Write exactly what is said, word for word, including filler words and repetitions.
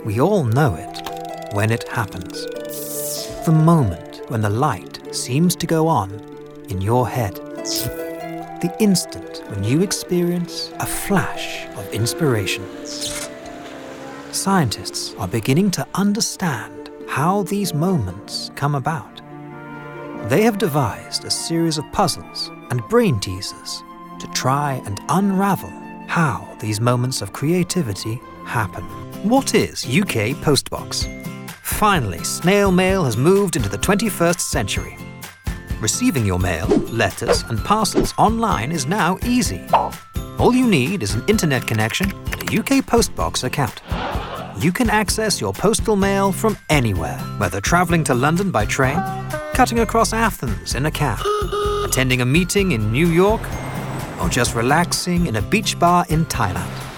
We all know it when it happens. The moment when the light seems to go on in your head. The instant when you experience a flash of inspiration. Scientists are beginning to understand how these moments come about. They have devised a series of puzzles and brain teasers to try and unravel how these moments of creativity happen. What is U K Postbox? Finally, snail mail has moved into the twenty-first century. Receiving your mail, letters, and parcels online is now easy. All you need is an internet connection and a U K Postbox account. You can access your postal mail from anywhere, whether traveling to London by train, cutting across Athens in a cab, attending a meeting in New York, or just relaxing in a beach bar in Thailand.